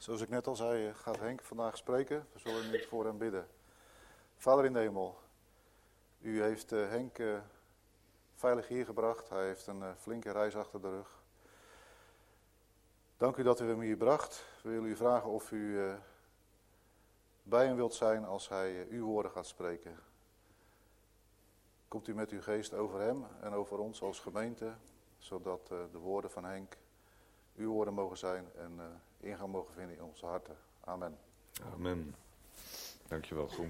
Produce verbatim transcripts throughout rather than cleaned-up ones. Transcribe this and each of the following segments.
Zoals ik net al zei, gaat Henk vandaag spreken. We zullen nu voor hem bidden. Vader in de hemel, u heeft uh, Henk uh, veilig hier gebracht. Hij heeft een uh, flinke reis achter de rug. Dank u dat u hem hier bracht. We willen u vragen of u uh, bij hem wilt zijn als hij uh, uw woorden gaat spreken. Komt u met uw geest over hem en over ons als gemeente, zodat uh, de woorden van Henk uw woorden mogen zijn en uh, ingang mogen vinden in onze harten. Amen. Amen. Dankjewel, Groen.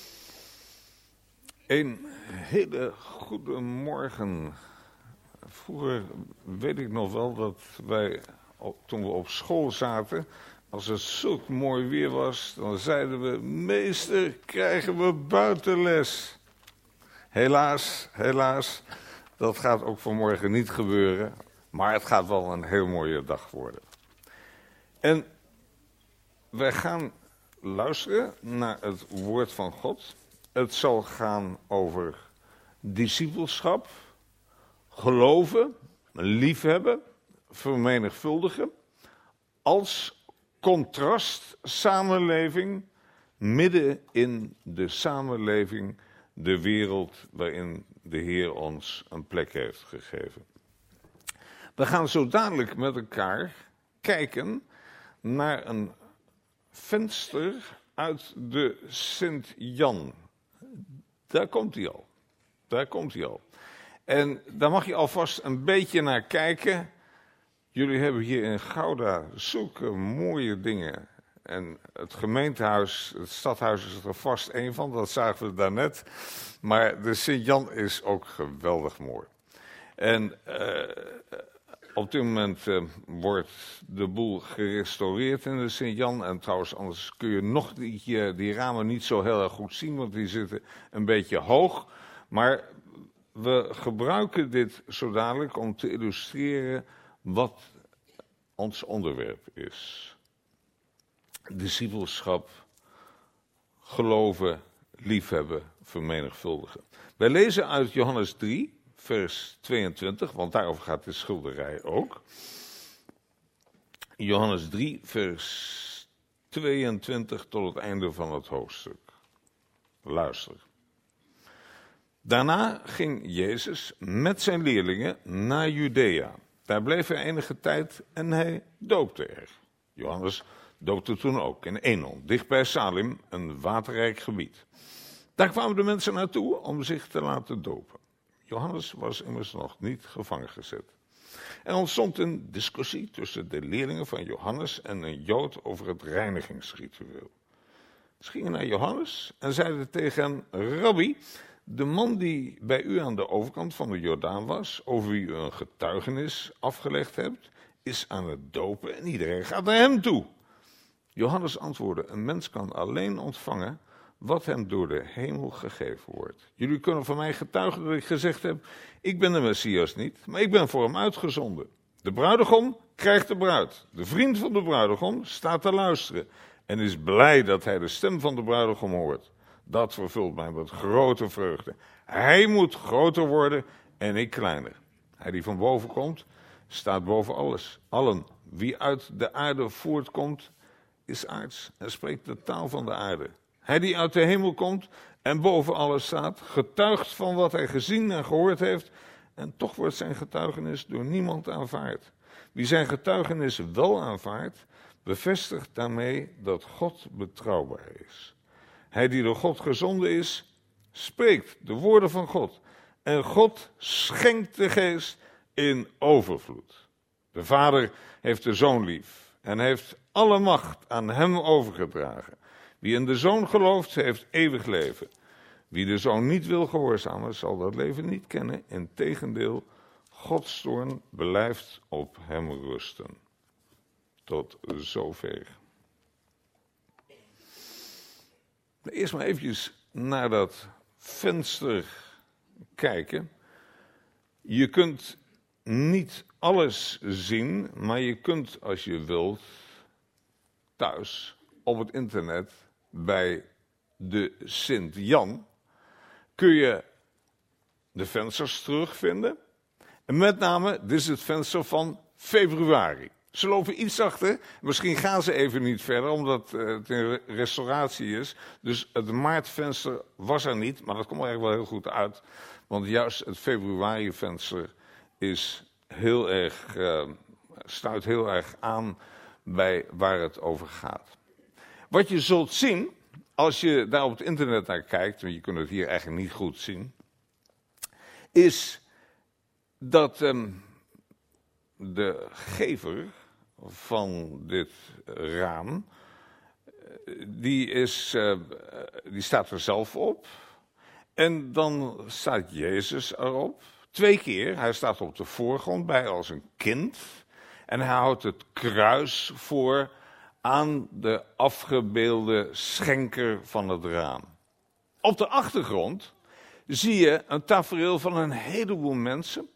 Een hele goede morgen. Vroeger weet ik nog wel dat wij, toen we op school zaten, als het zulk mooi weer was, dan zeiden we, meester, krijgen we buitenles. Helaas, helaas, dat gaat ook vanmorgen niet gebeuren, maar het gaat wel een heel mooie dag worden. En wij gaan luisteren naar het woord van God. Het zal gaan over discipelschap, geloven, liefhebben, vermenigvuldigen, als contrast samenleving, midden in de samenleving, de wereld waarin de Heer ons een plek heeft gegeven. We gaan zo dadelijk met elkaar kijken naar een venster uit de Sint-Jan. Daar komt hij al. Daar komt hij al. En daar mag je alvast een beetje naar kijken. Jullie hebben hier in Gouda zulke mooie dingen. En het gemeentehuis, het stadhuis is er vast één van, dat zagen we daarnet. Maar de Sint-Jan is ook geweldig mooi. En uh, op dit moment uh, wordt de boel gerestaureerd in de Sint-Jan. En trouwens, anders kun je nog die, die ramen niet zo heel erg goed zien, want die zitten een beetje hoog. Maar we gebruiken dit zo dadelijk om te illustreren wat ons onderwerp is. Discipelschap, geloven, liefhebben, vermenigvuldigen. Wij lezen uit Johannes drie, vers tweeëntwintig, want daarover gaat de schilderij ook. Johannes drie, vers tweeëntwintig tot het einde van het hoofdstuk. Luister. Daarna ging Jezus met zijn leerlingen naar Judea. Daar bleef hij enige tijd en hij doopte er. Johannes doopte toen ook in Enon, dicht bij Salim, een waterrijk gebied. Daar kwamen de mensen naartoe om zich te laten dopen. Johannes was immers nog niet gevangen gezet. Er ontstond een discussie tussen de leerlingen van Johannes en een Jood over het reinigingsritueel. Ze gingen naar Johannes en zeiden tegen hem, Rabbi, de man die bij u aan de overkant van de Jordaan was, over wie u een getuigenis afgelegd hebt, is aan het dopen en iedereen gaat naar hem toe. Johannes antwoordde, een mens kan alleen ontvangen wat hem door de hemel gegeven wordt. Jullie kunnen van mij getuigen dat ik gezegd heb, ik ben de Messias niet, maar ik ben voor hem uitgezonden. De bruidegom krijgt de bruid. De vriend van de bruidegom staat te luisteren en is blij dat hij de stem van de bruidegom hoort. Dat vervult mij met grote vreugde. Hij moet groter worden en ik kleiner. Hij die van boven komt, staat boven alles. Allen, wie uit de aarde voortkomt, is aards en spreekt de taal van de aarde. Hij die uit de hemel komt en boven alles staat, getuigt van wat hij gezien en gehoord heeft, en toch wordt zijn getuigenis door niemand aanvaard. Wie zijn getuigenis wel aanvaardt, bevestigt daarmee dat God betrouwbaar is. Hij die door God gezonden is, spreekt de woorden van God. En God schenkt de geest in overvloed. De Vader heeft de Zoon lief en heeft alle macht aan hem overgedragen. Wie in de Zoon gelooft, heeft eeuwig leven. Wie de Zoon niet wil gehoorzamen, zal dat leven niet kennen. Integendeel, Gods toorn blijft op hem rusten. Tot zover. Eerst maar eventjes naar dat venster kijken. Je kunt niet alles zien, maar je kunt, als je wilt, thuis op het internet bij de Sint-Jan kun je de vensters terugvinden. En met name, dit is het venster van februari. Ze lopen iets achter. Misschien gaan ze even niet verder, omdat het een restauratie is. Dus het maartvenster was er niet, maar dat komt er eigenlijk wel heel goed uit. Want juist het februarivenster is heel erg, uh, sluit heel erg aan bij waar het over gaat. Wat je zult zien, als je daar op het internet naar kijkt, want je kunt het hier eigenlijk niet goed zien, is dat um, de gever van dit raam, die, is, uh, die staat er zelf op. En dan staat Jezus erop. Twee keer. Hij staat op de voorgrond bij als een kind. En hij houdt het kruis voor aan de afgebeelde schenker van het raam. Op de achtergrond zie je een tafereel van een heleboel mensen.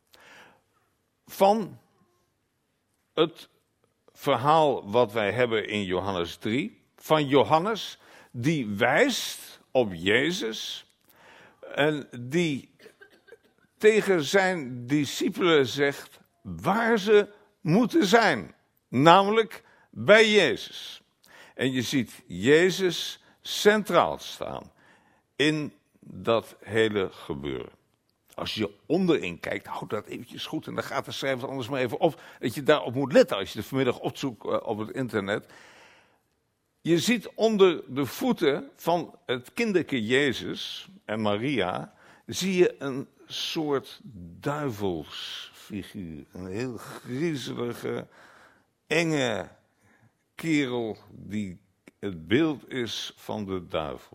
Van het verhaal wat wij hebben in Johannes drie. Van Johannes, die wijst op Jezus. En die tegen zijn discipelen zegt waar ze moeten zijn. Namelijk bij Jezus. En je ziet Jezus centraal staan in dat hele gebeuren. Als je onderin kijkt, houd dat eventjes goed en dan gaat de schrijver anders maar even op. Dat je daarop moet letten als je het vanmiddag opzoekt uh, op het internet. Je ziet onder de voeten van het kinderke Jezus en Maria, zie je een soort duivelsfiguur. Een heel griezelige, enge kerel die het beeld is van de duivel.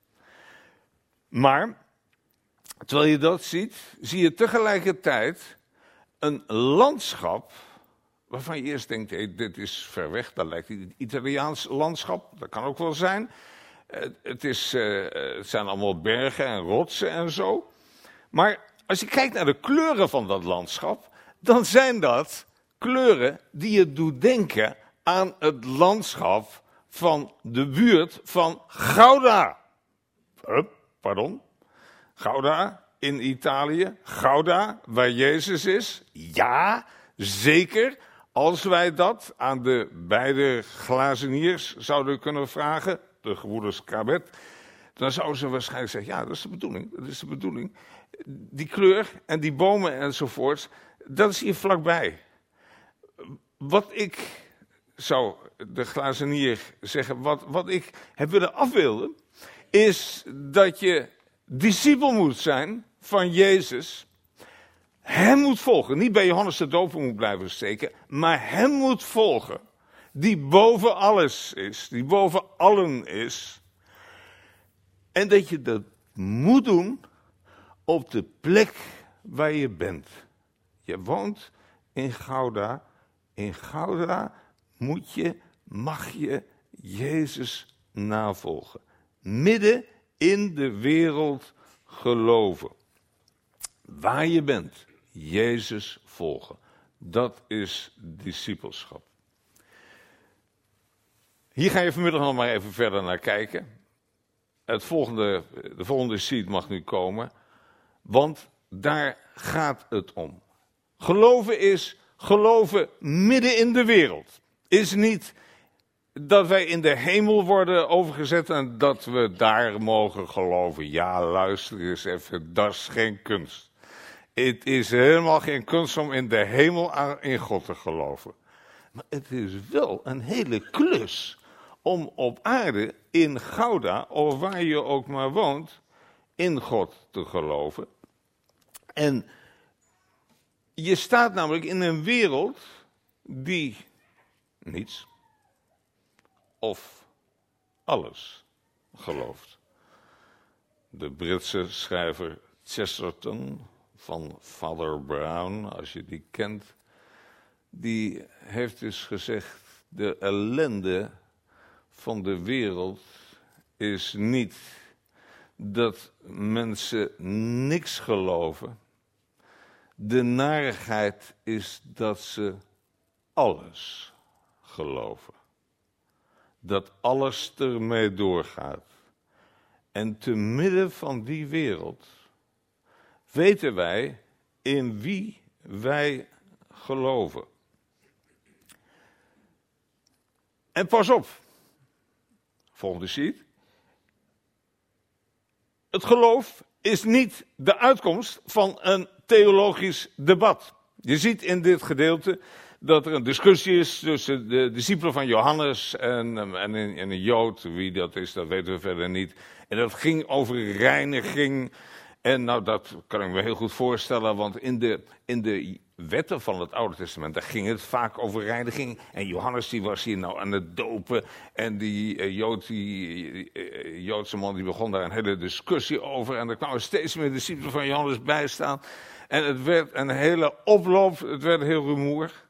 Maar, terwijl je dat ziet, zie je tegelijkertijd een landschap waarvan je eerst denkt, hey, dit is ver weg, dat lijkt een Italiaans landschap, dat kan ook wel zijn. Het, is, uh, het zijn allemaal bergen en rotsen en zo. Maar als je kijkt naar de kleuren van dat landschap, dan zijn dat kleuren die je doet denken aan het landschap van de buurt van Gouda. Huh, pardon? Gouda in Italië, Gouda, waar Jezus is. Ja, zeker. Als wij dat aan de beide glazeniers zouden kunnen vragen, de gebroeders Cabet, dan zouden ze waarschijnlijk zeggen, ja, dat is de bedoeling, dat is de bedoeling. Die kleur en die bomen enzovoorts, dat is hier vlakbij. Wat ik zou de glazenier zeggen, wat, wat ik heb willen afbeelden, is dat je discipel moet zijn van Jezus. Hem moet volgen, niet bij Johannes de Doper moet blijven steken, maar hem moet volgen. Die boven alles is, die boven allen is. En dat je dat moet doen op de plek waar je bent. Je woont in Gouda. In Gouda moet je, mag je Jezus navolgen. Midden in de wereld geloven. Waar je bent, Jezus volgen. Dat is discipelschap. Hier ga je vanmiddag nog maar even verder naar kijken. Het volgende, de volgende sheet mag nu komen. Want daar gaat het om. Geloven is geloven midden in de wereld. Is niet dat wij in de hemel worden overgezet en dat we daar mogen geloven. Ja, luister eens even, dat is geen kunst. Het is helemaal geen kunst om in de hemel aan, in God te geloven. Maar het is wel een hele klus om op aarde, in Gouda, of waar je ook maar woont, in God te geloven. En je staat namelijk in een wereld die niets of alles gelooft. De Britse schrijver Chesterton van Father Brown, als je die kent, die heeft dus gezegd, de ellende van de wereld is niet dat mensen niks geloven. De narigheid is dat ze alles geloven. Dat alles ermee doorgaat. En te midden van die wereld weten wij in wie wij geloven. En pas op. Volgende sheet. Het geloof is niet de uitkomst van een theologisch debat. Je ziet in dit gedeelte dat er een discussie is tussen de discipelen van Johannes en, en, een, en een Jood. Wie dat is, dat weten we verder niet. En dat ging over reiniging. En nou, dat kan ik me heel goed voorstellen, want in de, in de wetten van het Oude Testament, daar ging het vaak over reiniging. En Johannes die was hier nou aan het dopen. En die, uh, Jood, die uh, Joodse man die begon daar een hele discussie over. En er kwamen steeds meer discipelen van Johannes bij staan. En het werd een hele oploop, het werd heel rumoer.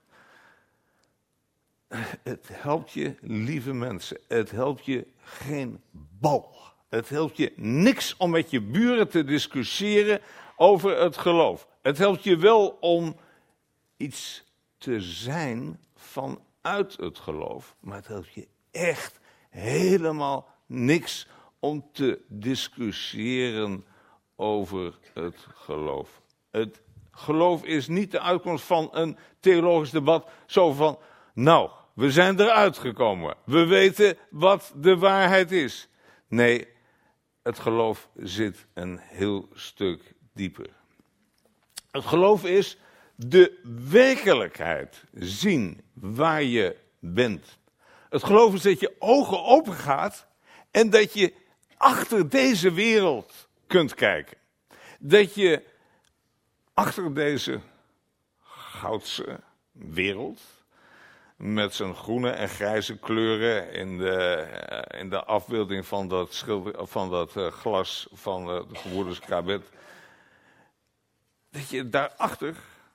Het helpt je, lieve mensen, het helpt je geen bal. Het helpt je niks om met je buren te discussiëren over het geloof. Het helpt je wel om iets te zijn vanuit het geloof. Maar het helpt je echt helemaal niks om te discussiëren over het geloof. Het geloof is niet de uitkomst van een theologisch debat. Zo van, nou, we zijn eruit gekomen. We weten wat de waarheid is. Nee, het geloof zit een heel stuk dieper. Het geloof is de werkelijkheid zien waar je bent. Het geloof is dat je ogen open gaat en dat je achter deze wereld kunt kijken. Dat je achter deze goudse wereld, met zijn groene en grijze kleuren in de, in de afbeelding van dat, schilder, van dat uh, glas van uh, de gebroeders Kabet, dat je daarachter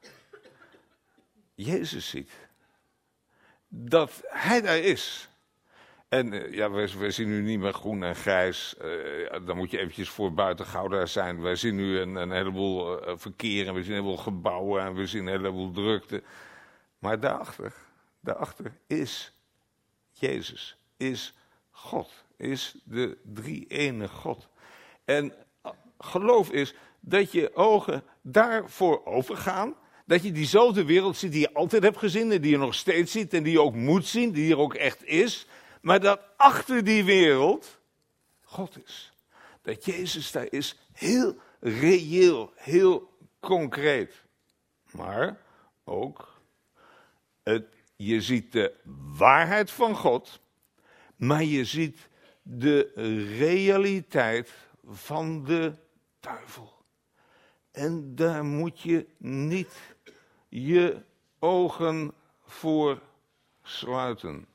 Jezus ziet. Dat hij daar is. En uh, ja, wij, wij zien nu niet meer groen en grijs. Uh, dan moet je eventjes voor buiten Gouda zijn. Wij zien nu een, een heleboel uh, verkeer en we zien een heleboel gebouwen en we zien een heleboel drukte. Maar daarachter, daarachter is Jezus, is God, is de drie-ene God. En geloof is dat je ogen daarvoor overgaan. Dat je diezelfde wereld ziet die je altijd hebt gezien en die je nog steeds ziet en die je ook moet zien, die er ook echt is. Maar dat achter die wereld God is. Dat Jezus daar is, heel reëel, heel concreet. Maar ook, het, je ziet de waarheid van God, maar je ziet de realiteit van de duivel. En daar moet je niet je ogen voor sluiten.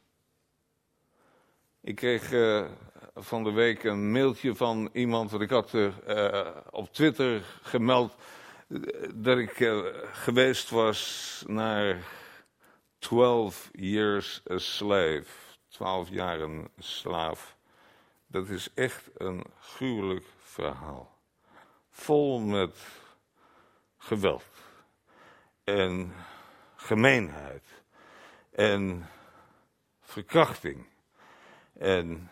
Ik kreeg uh, van de week een mailtje van iemand, want ik had uh, op Twitter gemeld uh, dat ik uh, geweest was naar twaalf years a slave, twaalf jaar een slaaf. Dat is echt een gruwelijk verhaal. Vol met geweld en gemeenheid en verkrachting. En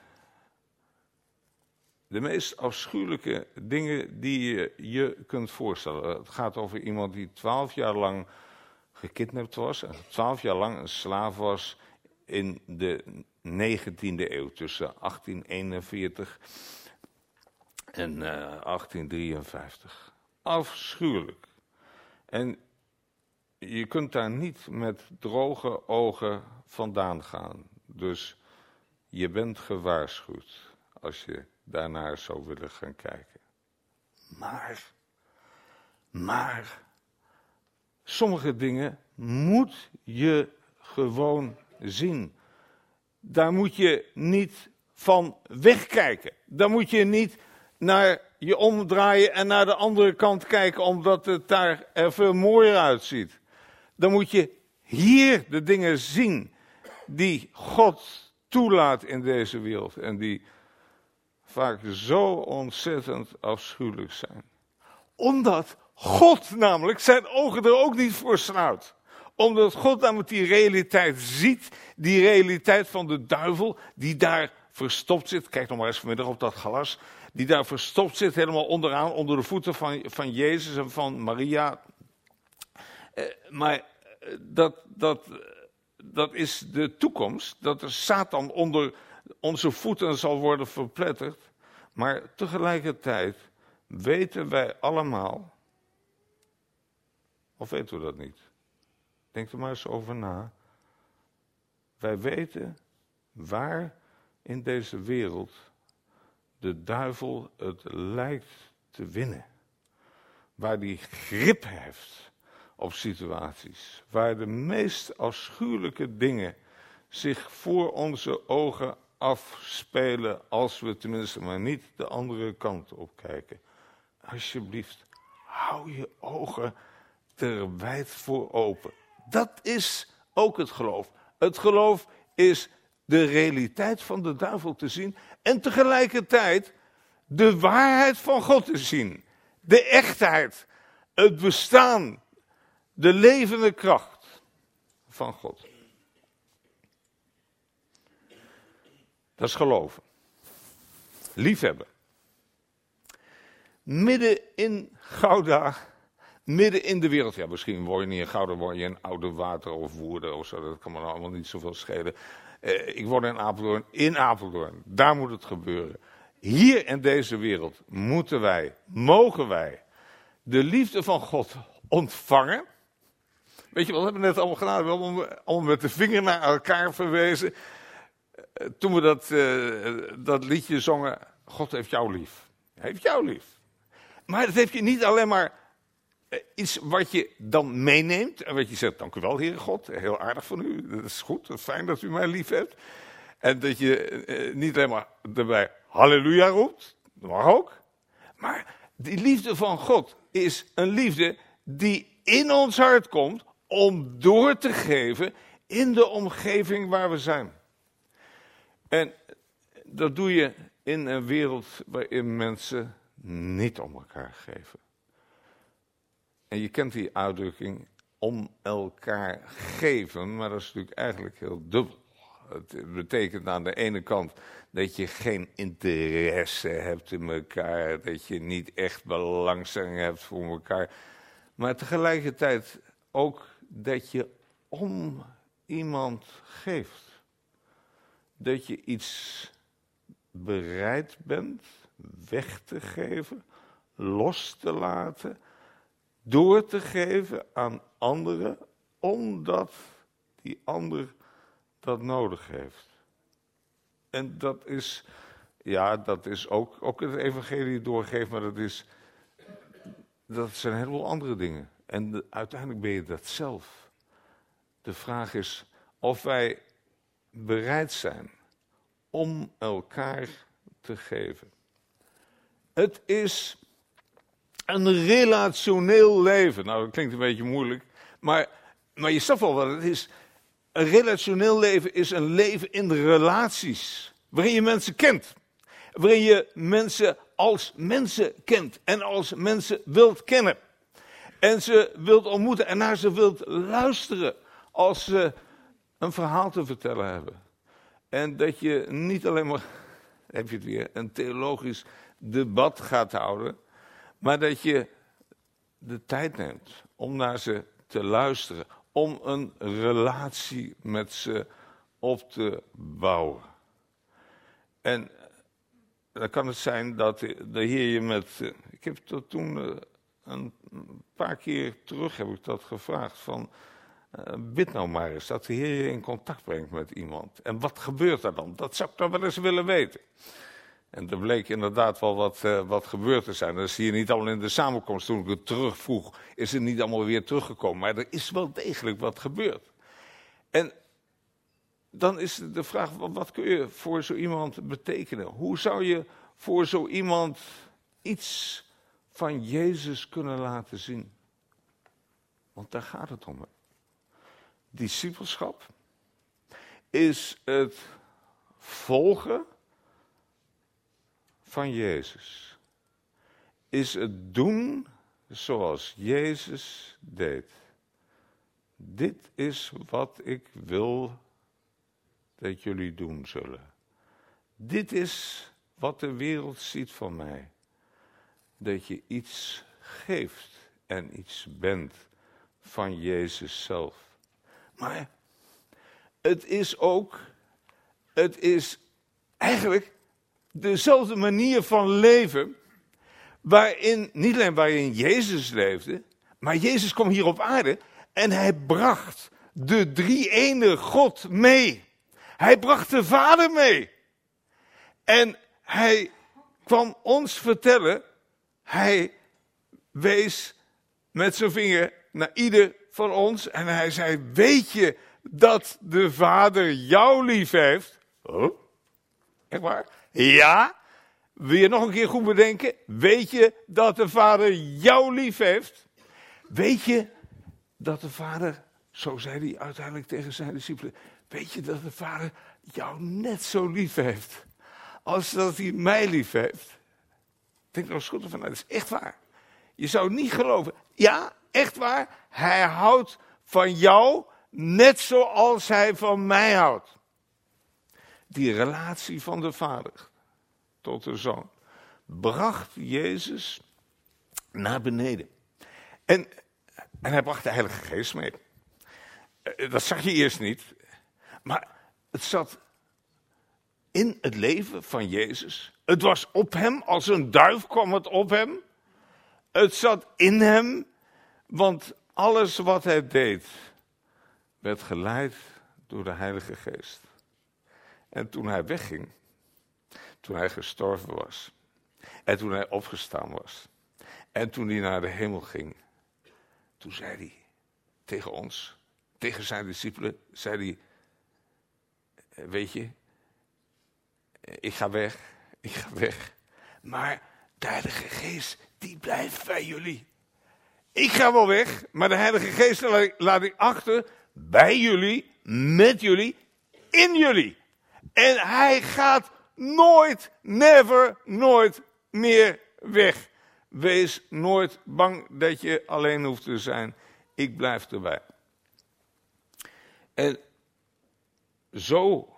de meest afschuwelijke dingen die je je kunt voorstellen. Het gaat over iemand die twaalf jaar lang gekidnapt was. En twaalf jaar lang een slaaf was in de negentiende eeuw. Tussen achttien eenenveertig en uh, achttien drieënvijftig. Afschuwelijk. En je kunt daar niet met droge ogen vandaan gaan. Dus je bent gewaarschuwd als je daarnaar zou willen gaan kijken. Maar, maar, sommige dingen moet je gewoon zien. Daar moet je niet van wegkijken. Daar moet je niet naar je omdraaien en naar de andere kant kijken, omdat het daar er veel mooier uitziet. Dan moet je hier de dingen zien die God toelaat in deze wereld en die vaak zo ontzettend afschuwelijk zijn. Omdat God namelijk zijn ogen er ook niet voor sluit. Omdat God namelijk die realiteit ziet, die realiteit van de duivel die daar verstopt zit. Kijk nog maar eens vanmiddag op dat glas. Die daar verstopt zit, helemaal onderaan, onder de voeten van, van Jezus en van Maria. Eh, maar dat, dat, dat is de toekomst, dat de Satan onder onze voeten zal worden verpletterd. Maar tegelijkertijd weten wij allemaal, of weten we dat niet? Denk er maar eens over na. Wij weten waar in deze wereld de duivel het lijkt te winnen. Waar die grip heeft op situaties. Waar de meest afschuwelijke dingen zich voor onze ogen afspelen, als we tenminste maar niet de andere kant op kijken. Alsjeblieft, hou je ogen er wijd voor open. Dat is ook het geloof. Het geloof is de realiteit van de duivel te zien en tegelijkertijd de waarheid van God te zien. De echtheid, het bestaan, de levende kracht van God. Dat is geloven. Liefhebben. Midden in Gouda, midden in de wereld. Ja, misschien word je niet in Gouda, word je in Oude Water of Woerden of zo. Dat kan me nou allemaal niet zoveel schelen. Eh, ik word in Apeldoorn, in Apeldoorn. Daar moet het gebeuren. Hier in deze wereld moeten wij, mogen wij, de liefde van God ontvangen. Weet je wat we hebben net allemaal gedaan? We hebben allemaal met de vinger naar elkaar verwezen. Toen we dat, uh, dat liedje zongen, God heeft jou lief. Hij heeft jou lief. Maar dat heeft je niet alleen maar uh, iets wat je dan meeneemt. En wat je zegt, dank u wel, Heere God. Heel aardig van u. Dat is goed, dat is fijn dat u mij lief hebt. En dat je uh, niet alleen maar erbij halleluja roept. Dat mag ook. Maar die liefde van God is een liefde die in ons hart komt om door te geven in de omgeving waar we zijn. En dat doe je in een wereld waarin mensen niet om elkaar geven. En je kent die uitdrukking om elkaar geven, maar dat is natuurlijk eigenlijk heel dubbel. Het betekent aan de ene kant dat je geen interesse hebt in elkaar, dat je niet echt belangstelling hebt voor elkaar, maar tegelijkertijd ook dat je om iemand geeft. Dat je iets bereid bent weg te geven, los te laten, door te geven aan anderen, omdat die ander dat nodig heeft. En dat is, ja, dat is ook, ook het evangelie doorgeven, maar dat is, dat zijn een heleboel andere dingen. En de, uiteindelijk ben je dat zelf. De vraag is of wij bereid zijn om elkaar te geven. Het is een relationeel leven. Nou, dat klinkt een beetje moeilijk, maar, maar je snapt wel wat het is. Een relationeel leven is een leven in de relaties, waarin je mensen kent. Waarin je mensen als mensen kent en als mensen wilt kennen. En ze wilt ontmoeten en naar ze wilt luisteren als ze een verhaal te vertellen hebben. En dat je niet alleen maar, heb je het weer, een theologisch debat gaat houden, maar dat je de tijd neemt om naar ze te luisteren, om een relatie met ze op te bouwen. En dan kan het zijn dat de Heer je met, ik heb dat toen een paar keer terug heb ik dat gevraagd van, Uh, bid nou maar eens dat de Heer je in contact brengt met iemand. En wat gebeurt er dan? Dat zou ik dan wel eens willen weten. En er bleek inderdaad wel wat, uh, wat gebeurd te zijn. Dat zie je niet allemaal in de samenkomst. Toen ik het terugvroeg, is het niet allemaal weer teruggekomen. Maar er is wel degelijk wat gebeurd. En dan is de vraag, wat kun je voor zo iemand betekenen? Hoe zou je voor zo iemand iets van Jezus kunnen laten zien? Want daar gaat het om. Discipelschap is het volgen van Jezus. Is het doen zoals Jezus deed. Dit is wat ik wil dat jullie doen zullen. Dit is wat de wereld ziet van mij. Dat je iets geeft en iets bent van Jezus zelf. Maar het is ook, het is eigenlijk dezelfde manier van leven, waarin, niet alleen waarin Jezus leefde, maar Jezus kwam hier op aarde en hij bracht de drie-ene God mee. Hij bracht de Vader mee. En hij kwam ons vertellen, hij wees met zijn vinger naar ieder van ons en hij zei, weet je dat de Vader jou lief heeft? Oh, echt waar? Ja. Wil je nog een keer goed bedenken? Weet je dat de Vader jou lief heeft? Weet je dat de Vader, zo zei hij uiteindelijk tegen zijn discipelen, weet je dat de Vader jou net zo lief heeft als dat hij mij lief heeft? Denk nou eens goed ervan uit, dat is echt waar. Je zou niet geloven. Ja, echt waar. Hij houdt van jou net zoals hij van mij houdt. Die relatie van de Vader tot de Zoon bracht Jezus naar beneden. En, en hij bracht de Heilige Geest mee. Dat zag je eerst niet. Maar het zat in het leven van Jezus. Het was op hem, als een duif kwam het op hem. Het zat in hem, want alles wat hij deed, werd geleid door de Heilige Geest. En toen hij wegging, toen hij gestorven was, en toen hij opgestaan was, en toen hij naar de hemel ging, toen zei hij tegen ons, tegen zijn discipelen, zei hij, weet je, ik ga weg, ik ga weg, maar de Heilige Geest, die blijft bij jullie. Ik ga wel weg, maar de Heilige Geest laat ik achter, bij jullie, met jullie, in jullie. En hij gaat nooit, never, nooit meer weg. Wees nooit bang dat je alleen hoeft te zijn. Ik blijf erbij. En zo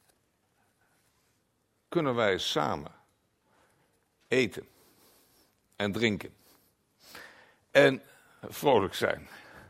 kunnen wij samen eten en drinken en vrolijk zijn.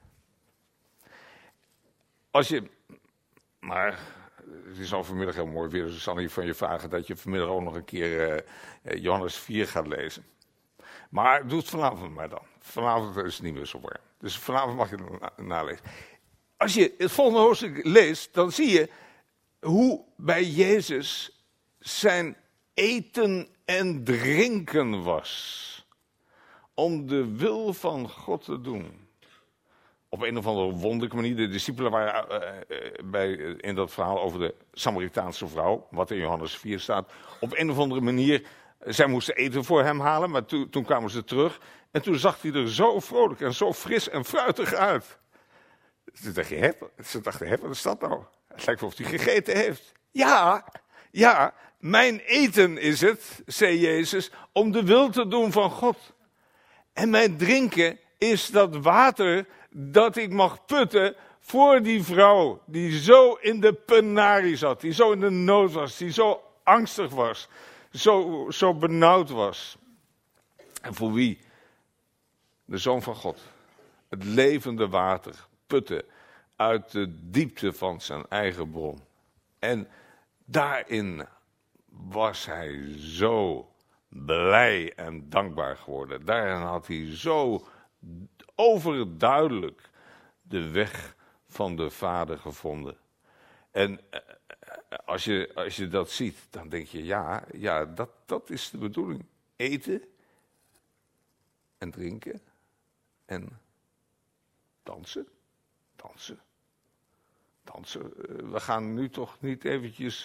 Als je, maar het is al vanmiddag heel mooi weer, dus ik zal niet van je vragen dat je vanmiddag ook nog een keer uh, Johannes vier gaat lezen. Maar doe het vanavond maar dan. Vanavond is het niet meer zo warm. Dus vanavond mag je het na- nalezen. Als je het volgende hoofdstuk leest, dan zie je hoe bij Jezus zijn eten en drinken was. Om de wil van God te doen. Op een of andere wonderlijke manier. De discipelen waren uh, uh, bij, uh, in dat verhaal over de Samaritaanse vrouw, wat in Johannes vier staat. Op een of andere manier, zij moesten eten voor hem halen, maar to, toen kwamen ze terug. En toen zag hij er zo vrolijk en zo fris en fruitig uit. Ze dachten, hè, ze dachten, hè, wat is dat nou? Het lijkt wel of hij gegeten heeft. Ja, ja, mijn eten is het, zei Jezus, om de wil te doen van God. En mijn drinken is dat water dat ik mag putten voor die vrouw die zo in de penarie zat, die zo in de nood was, die zo angstig was, zo, zo benauwd was. En voor wie de Zoon van God het levende water putte uit de diepte van zijn eigen bron. En daarin was hij zo blij en dankbaar geworden. Daarin had hij zo overduidelijk de weg van de Vader gevonden. En als je, als je dat ziet, dan denk je, ja, ja dat, dat is de bedoeling. Eten en drinken en dansen, dansen, dansen. We gaan nu toch niet eventjes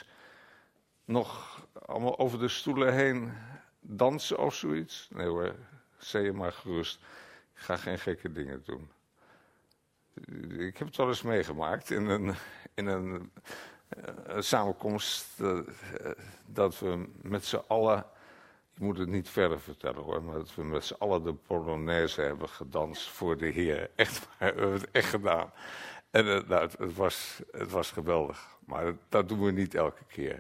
nog allemaal over de stoelen heen dansen of zoiets? Nee hoor, zeg je maar gerust. Ik ga geen gekke dingen doen. Ik heb het wel eens meegemaakt in een, in een, een samenkomst uh, dat we met z'n allen, ik moet het niet verder vertellen hoor, maar dat we met z'n allen de Polonaise hebben gedanst voor de Heer. Echt, we hebben het echt gedaan. En uh, nou, het, het, was, het was geweldig, maar dat, dat doen we niet elke keer.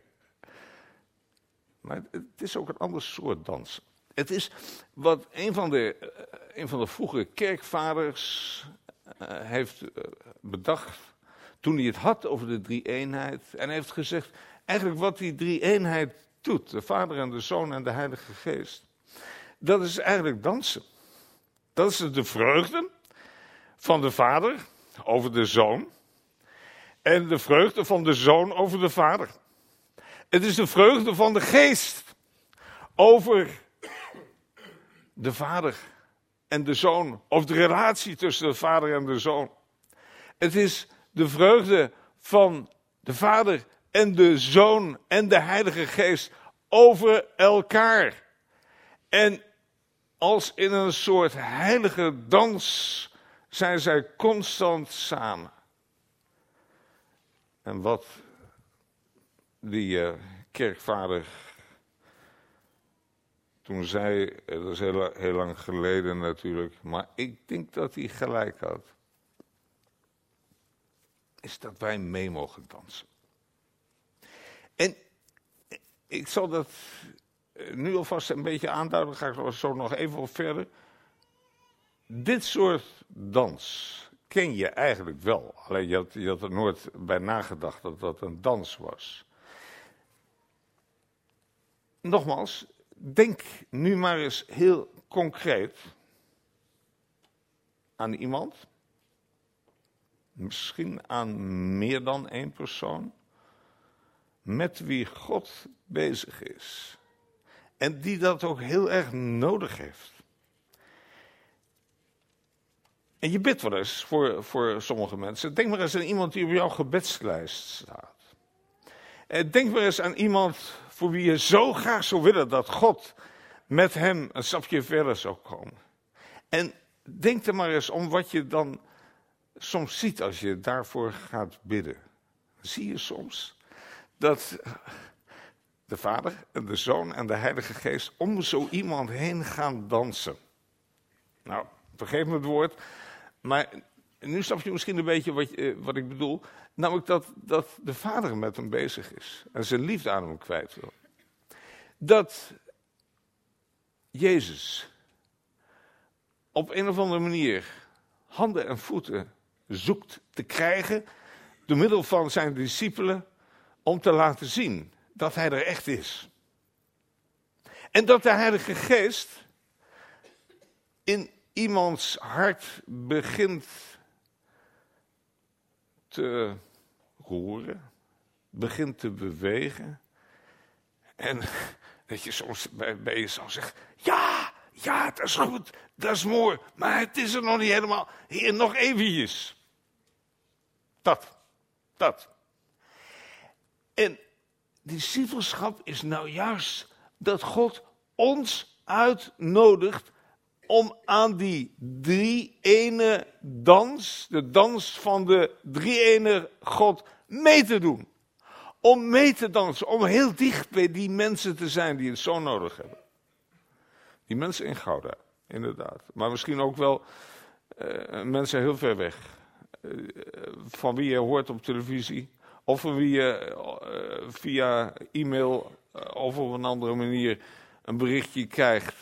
Maar het, het is ook een ander soort dans. Het is wat een van de, een van de vroege kerkvaders uh, heeft uh, bedacht toen hij het had over de drie-eenheid. En hij heeft gezegd, eigenlijk wat die drie-eenheid doet, de Vader en de Zoon en de Heilige Geest, dat is eigenlijk dansen. Dat is de vreugde van de Vader over de Zoon en de vreugde van de Zoon over de Vader. Het is de vreugde van de Geest over de Vader en de Zoon, of de relatie tussen de Vader en de Zoon. Het is de vreugde van de Vader en de Zoon en de Heilige Geest over elkaar. En als in een soort heilige dans zijn zij constant samen. En wat die uh, kerkvader toen zei, dat is heel, heel lang geleden natuurlijk, maar ik denk dat hij gelijk had, is dat wij mee mogen dansen. En ik zal dat nu alvast een beetje aanduiden, dan ga ik zo nog even op verder. Dit soort dans ken je eigenlijk wel, alleen je had, je had er nooit bij nagedacht dat dat een dans was. Nogmaals, denk nu maar eens heel concreet aan iemand, misschien aan meer dan één persoon, met wie God bezig is. En die dat ook heel erg nodig heeft. En je bidt wel eens voor, voor sommige mensen. Denk maar eens aan iemand die op jouw gebedslijst staat. Denk maar eens aan iemand voor wie je zo graag zou willen dat God met hem een stapje verder zou komen. En denk er maar eens om wat je dan soms ziet als je daarvoor gaat bidden. Zie je soms dat de Vader en de Zoon en de Heilige Geest om zo iemand heen gaan dansen. Nou, vergeef me het woord, maar nu snap je misschien een beetje wat, wat ik bedoel. Namelijk dat, dat de Vader met hem bezig is en zijn liefde aan hem kwijt wil. Dat Jezus op een of andere manier handen en voeten zoekt te krijgen door middel van zijn discipelen om te laten zien dat hij er echt is. En dat de Heilige Geest in iemands hart begint te roeren, begint te bewegen. En dat je soms bij, bij jezelf zegt, ja, ja, dat is goed, dat is mooi, maar het is er nog niet helemaal. Hier, nog eventjes. Dat, dat. En discipelschap is nou juist dat God ons uitnodigt om aan die drie-ene dans, de dans van de drie-ene God, mee te doen. Om mee te dansen, om heel dicht bij die mensen te zijn die het zo nodig hebben. Die mensen in Gouda, inderdaad. Maar misschien ook wel uh, mensen heel ver weg. Uh, van wie je hoort op televisie. Of van wie je uh, via e-mail uh, of op een andere manier een berichtje krijgt.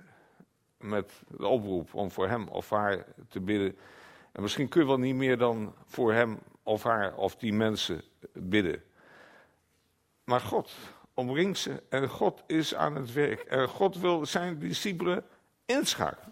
Met de oproep om voor hem of haar te bidden. En misschien kun je wel niet meer dan voor hem of haar of die mensen bidden. Maar God omringt ze en God is aan het werk. En God wil zijn discipelen inschakelen.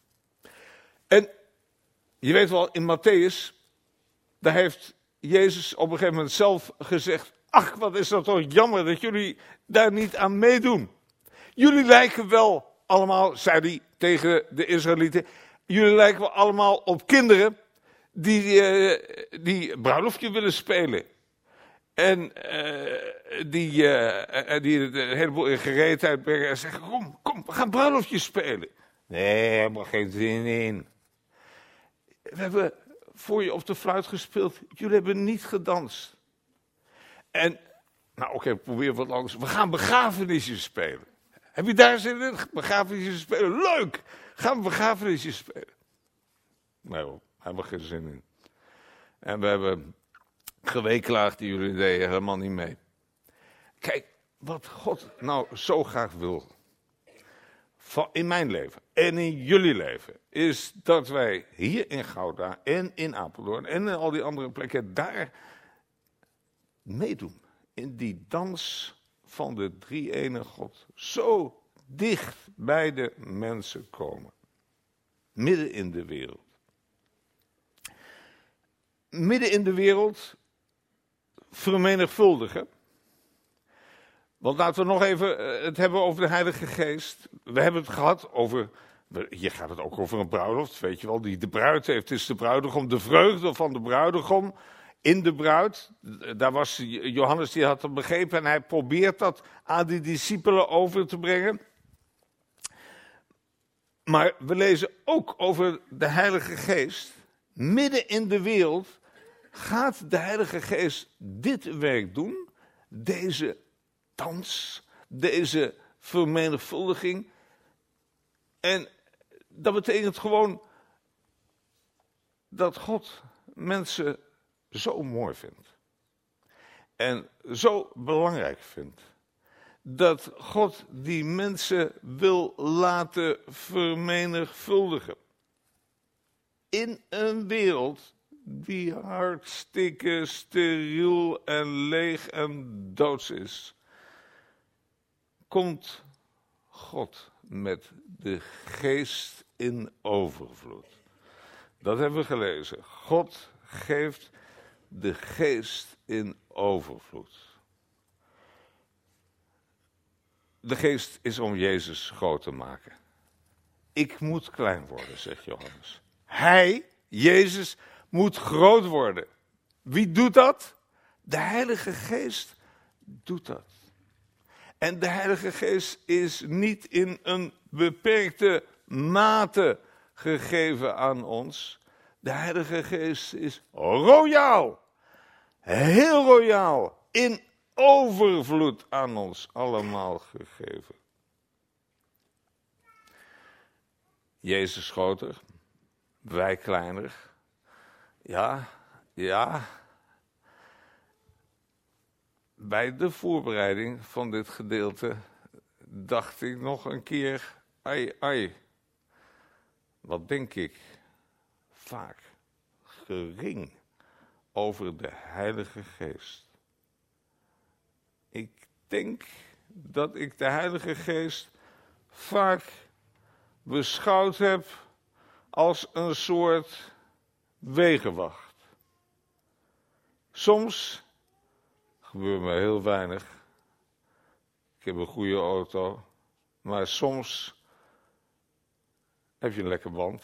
En je weet wel, in Matthäus, daar heeft Jezus op een gegeven moment zelf gezegd, ach, wat is dat toch jammer dat jullie daar niet aan meedoen. Jullie lijken wel allemaal, zei hij tegen de Israëlieten, jullie lijken wel allemaal op kinderen die, uh, die bruiloftje willen spelen. En uh, die, uh, die een heleboel in gereedheid brengen en zeggen, kom, kom, we gaan bruiloftjes spelen. Nee, helemaal geen zin in. We hebben voor je op de fluit gespeeld, jullie hebben niet gedanst. En, nou oké, okay, probeer wat anders. We gaan begrafenisjes spelen. Heb je daar zin in? Begrafenisjes spelen? Leuk! Gaan we begrafenisjes spelen? Nee, daar hebben we geen zin in. En we hebben geweeklaagd, die jullie deden helemaal niet mee. Kijk, wat God nou zo graag wil. In mijn leven en in jullie leven, is dat wij hier in Gouda en in Apeldoorn en in al die andere plekken daar meedoen. In die dans van de drie-ene God. Zo dicht bij de mensen komen. Midden in de wereld. Midden in de wereld vermenigvuldigen. Want laten we nog even het hebben over de Heilige Geest. We hebben het gehad over, hier gaat het ook over een bruiloft, weet je wel, die de bruid heeft. Het is de bruidegom, de vreugde van de bruidegom in de bruid. Daar was Johannes, die had het begrepen en hij probeert dat aan die discipelen over te brengen. Maar we lezen ook over de Heilige Geest. Midden in de wereld gaat de Heilige Geest dit werk doen, deze dans, deze vermenigvuldiging. En dat betekent gewoon dat God mensen zo mooi vindt. En zo belangrijk vindt. Dat God die mensen wil laten vermenigvuldigen. In een wereld die hartstikke steriel en leeg en doods is, komt God met de geest in overvloed. Dat hebben we gelezen. God geeft de geest in overvloed. De geest is om Jezus groot te maken. Ik moet klein worden, zegt Johannes. Hij, Jezus, moet groot worden. Wie doet dat? De Heilige Geest doet dat. En de Heilige Geest is niet in een beperkte mate gegeven aan ons. De Heilige Geest is royaal. Heel royaal. In overvloed aan ons allemaal gegeven. Jezus groter. Wij kleiner. Ja, ja. Bij de voorbereiding van dit gedeelte dacht ik nog een keer, ai, ai. Wat denk ik? Vaak gering over de Heilige Geest. Ik denk dat ik de Heilige Geest vaak beschouwd heb als een soort wegenwacht. Soms gebeurt me heel weinig. Ik heb een goede auto. Maar soms heb je een lekker band.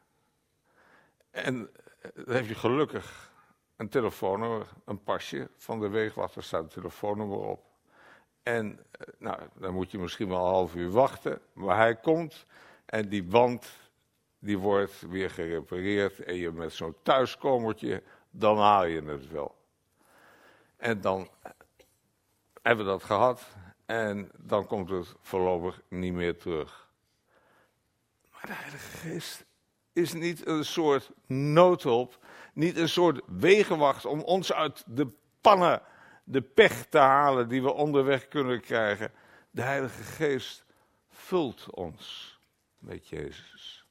En dan heb je gelukkig een telefoonnummer, een pasje. Van de wegenwachter staat een telefoonnummer op. En nou, dan moet je misschien wel een half uur wachten. Maar hij komt en die band die wordt weer gerepareerd. En je met zo'n thuiskomertje, dan haal je het wel. En dan hebben we dat gehad. En dan komt het voorlopig niet meer terug. Maar de Heilige Geest is niet een soort noodhulp. Niet een soort wegenwacht om ons uit de pannen, de pech te halen die we onderweg kunnen krijgen. De Heilige Geest vult ons met Jezus.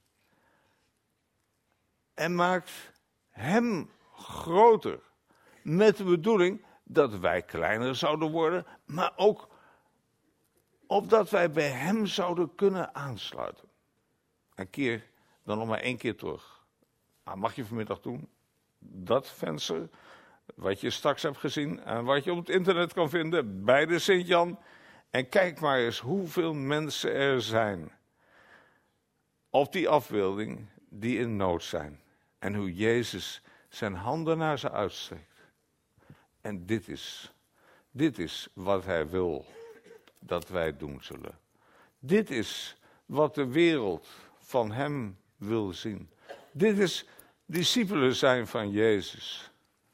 En maakt hem groter. Met de bedoeling dat wij kleiner zouden worden, maar ook opdat wij bij hem zouden kunnen aansluiten. Een keer, dan nog maar één keer terug. Ah, mag je vanmiddag doen? Dat venster, wat je straks hebt gezien en wat je op het internet kan vinden bij de Sint-Jan. En kijk maar eens hoeveel mensen er zijn op die afbeelding die in nood zijn. En hoe Jezus zijn handen naar ze uitstrekt. En dit is, dit is wat hij wil dat wij doen zullen. Dit is wat de wereld van hem wil zien. Dit is discipelen zijn van Jezus.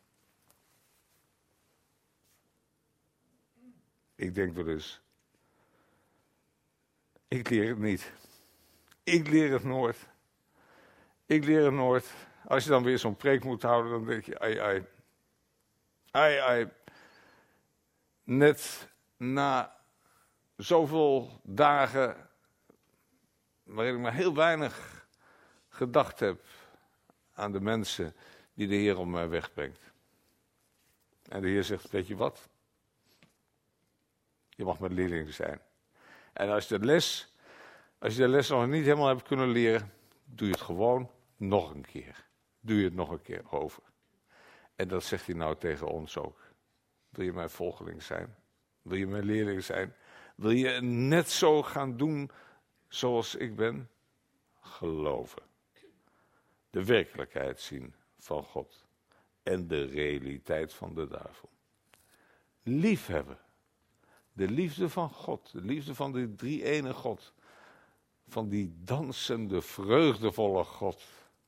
Ik denk wel eens, ik leer het niet. Ik leer het nooit. Ik leer het nooit. Als je dan weer zo'n preek moet houden, dan denk je, ai, ai. Ai, ai. Net na zoveel dagen waarin ik maar heel weinig gedacht heb aan de mensen die de Heer om mij wegbrengt. En de Heer zegt, weet je wat? Je mag mijn leerling zijn. En als je de les, als je de les nog niet helemaal hebt kunnen leren, doe je het gewoon nog een keer. Doe je het nog een keer over. En dat zegt hij nou tegen ons ook. Wil je mijn volgeling zijn? Wil je mijn leerling zijn? Wil je net zo gaan doen zoals ik ben? Geloven. De werkelijkheid zien van God. En de realiteit van de duivel. Liefhebben. De liefde van God. De liefde van die drie-ene God. Van die dansende, vreugdevolle God.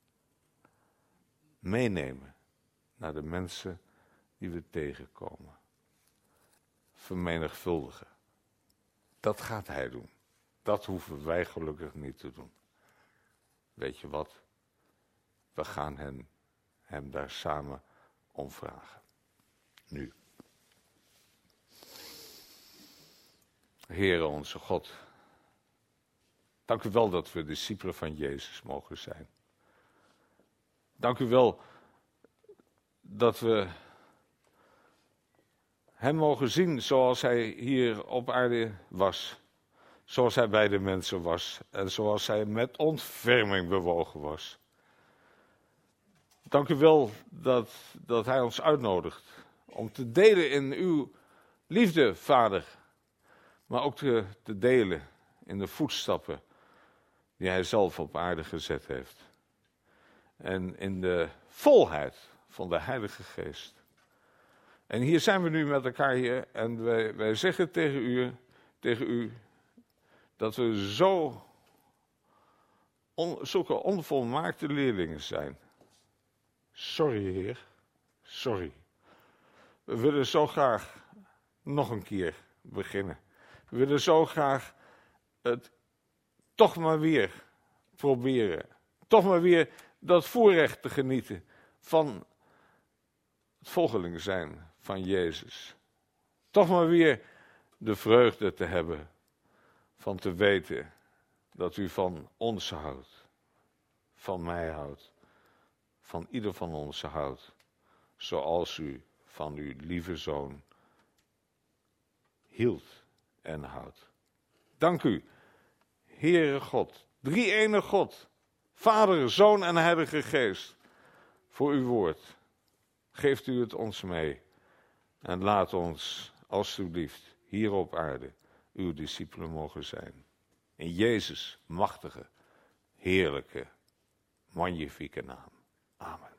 Meenemen naar de mensen die we tegenkomen. Vermenigvuldigen. Dat gaat hij doen. Dat hoeven wij gelukkig niet te doen. Weet je wat? We gaan hem, hem daar samen om vragen. Nu. Heere onze God. Dank u wel dat we discipelen van Jezus mogen zijn. Dank u wel dat we hem mogen zien zoals hij hier op aarde was. Zoals hij bij de mensen was. En zoals hij met ontferming bewogen was. Dank u wel dat, dat hij ons uitnodigt om te delen in uw liefde, Vader. Maar ook te, te delen in de voetstappen die hij zelf op aarde gezet heeft. En in de volheid van de Heilige Geest. En hier zijn we nu met elkaar hier en wij, wij zeggen tegen u, tegen u dat we zo on, zulke onvolmaakte leerlingen zijn. Sorry, Heer. Sorry. We willen zo graag nog een keer beginnen. We willen zo graag het toch maar weer proberen. Toch maar weer dat voorrecht te genieten van het volgeling zijn van Jezus. Toch maar weer de vreugde te hebben van te weten dat u van ons houdt. Van mij houdt. Van ieder van ons houdt. Zoals u van uw lieve zoon hield en houdt. Dank u, Heere God, drie-ene God, Vader, Zoon en Heilige Geest, voor uw woord. Geeft u het ons mee en laat ons, alstublieft, hier op aarde uw discipelen mogen zijn. In Jezus' machtige, heerlijke, magnifieke naam. Amen.